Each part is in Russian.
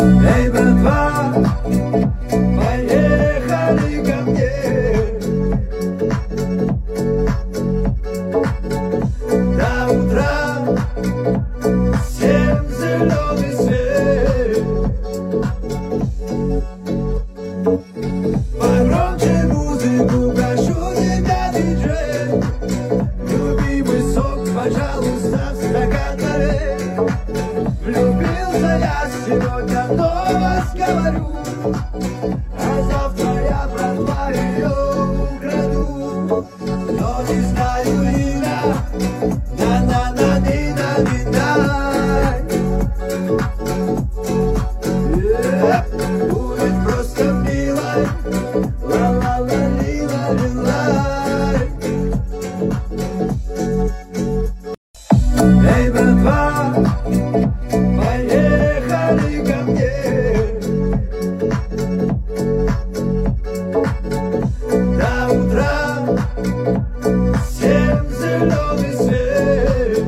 Эй, братва, поехали ко мне. До утра всем зеленый свет. Погромче музыку, прошу тебя, диджей. Любимый сок, пожалуйста, в стакан налей. Влюбился я сегодня, но вас говорю, а завтра я, братва, ее украду. Но не знаю имя, будет просто милой, ла-ла-ла-ли-ла-ли-лай. Эй, братва, поехали ко мне. До утра всем зеленый свет.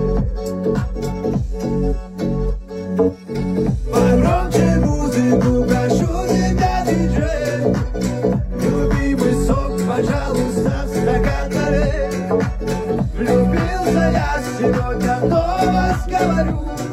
Погромче музыку, прошу тебя, диджей. Любимый сок, пожалуйста, в стакан налей. Влюбился я сегодня, но вас говорю,